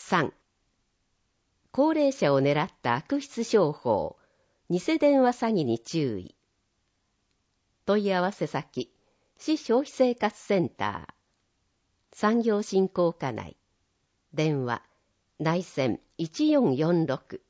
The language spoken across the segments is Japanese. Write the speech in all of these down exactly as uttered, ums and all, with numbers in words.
さん、高齢者を狙った悪質商法、偽電話詐欺に注意。問い合わせ先、市消費生活センター、産業振興課内、電話、内線いちよんよんろく。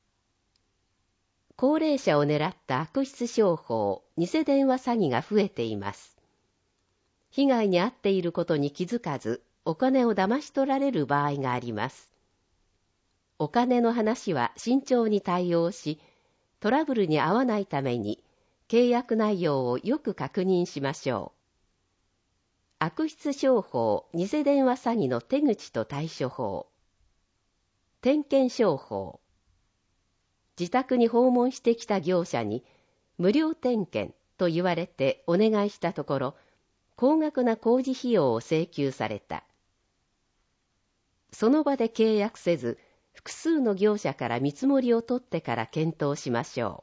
高齢者を狙った悪質商法、偽電話詐欺が増えています。被害に遭っていることに気づかず、お金を騙し取られる場合があります。お金の話は慎重に対応し、トラブルに遭わないために、契約内容をよく確認しましょう。悪質商法、偽電話詐欺の手口と対処法。点検商法。自宅に訪問してきた業者に、無料点検と言われてお願いしたところ、高額な工事費用を請求された。その場で契約せず、複数の業者から見積もりを取ってから検討しましょ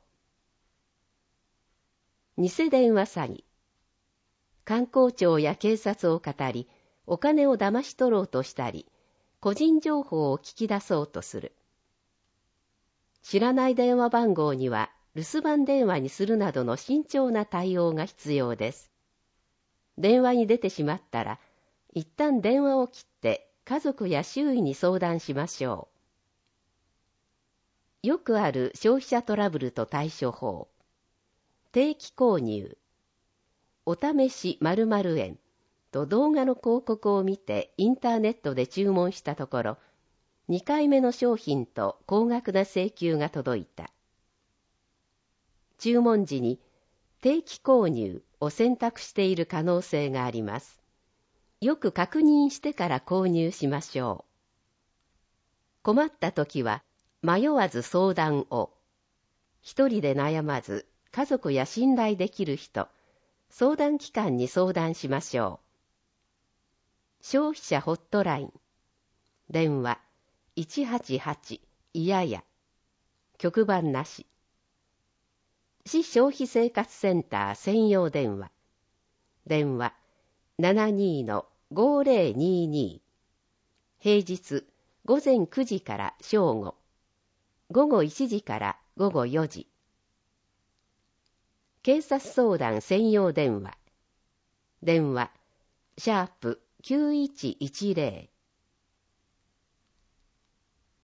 う。偽電話詐欺。官公庁や警察を語り、お金を騙し取ろうとしたり、個人情報を聞き出そうとする。知らない電話番号には留守番電話にするなどの慎重な対応が必要です。電話に出てしまったら、一旦電話を切って家族や周囲に相談しましょう。よくある消費者トラブルと対処法。定期購入。お試し〇〇円と動画の広告を見てインターネットで注文したところ、にかいめの商品と高額な請求が届いた。注文時に定期購入を選択している可能性があります。よく確認してから購入しましょう。困ったときは、迷わず相談を。一人で悩まず、家族や信頼できる人、相談機関に相談しましょう。消費者ホットライン。電話、いちはちはち、いやや。局番なし。市消費生活センター専用電話。電話、ななにのごーぜろにーにー。平日、午前くじから正午。午後いちじから午後よじ。警察相談専用電話。電話、シャープきゅういちいちぜろ。